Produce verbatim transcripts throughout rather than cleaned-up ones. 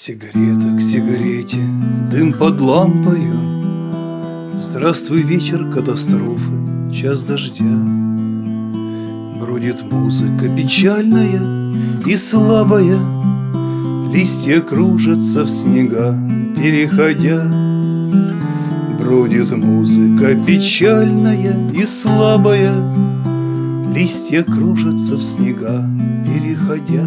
Сигарета к сигарете, дым под лампою. Здравствуй, вечер катастрофы, час дождя. Бродит музыка печальная и слабая, листья кружатся в снега, переходя. Бродит музыка печальная и слабая, листья кружатся в снега, переходя.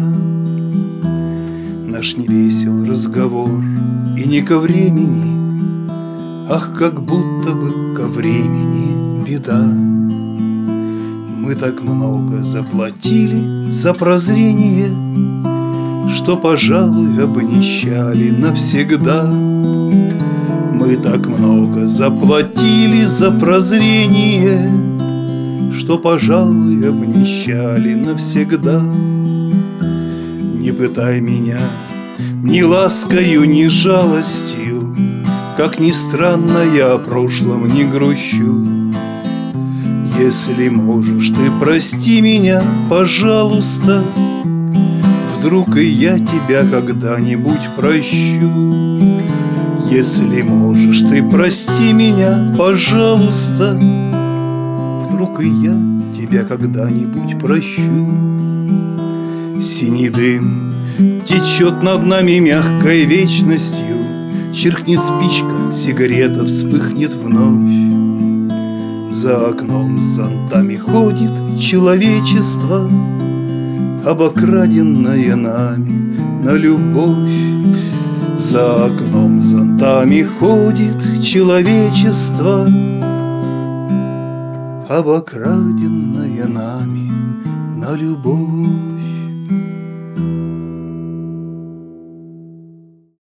Наш невесел разговор и не ко времени, ах, как будто бы ко времени беда. Мы так много заплатили за прозрение, что, пожалуй, обнищали навсегда. Мы так много заплатили за прозрение, что, пожалуй, обнищали навсегда. Не пытай меня ни ласкою, ни жалостью, как ни странно, я о прошлом не грущу. Если можешь, ты прости меня, пожалуйста, вдруг и я тебя когда-нибудь прощу. Если можешь, ты прости меня, пожалуйста, вдруг и я тебя когда-нибудь прощу. Синий дым течет над нами мягкой вечностью, чиркнет спичка, сигарета вспыхнет вновь. За окном с зонтами ходит человечество, обокраденное нами на любовь. За окном с зонтами ходит человечество, обокраденное нами на любовь.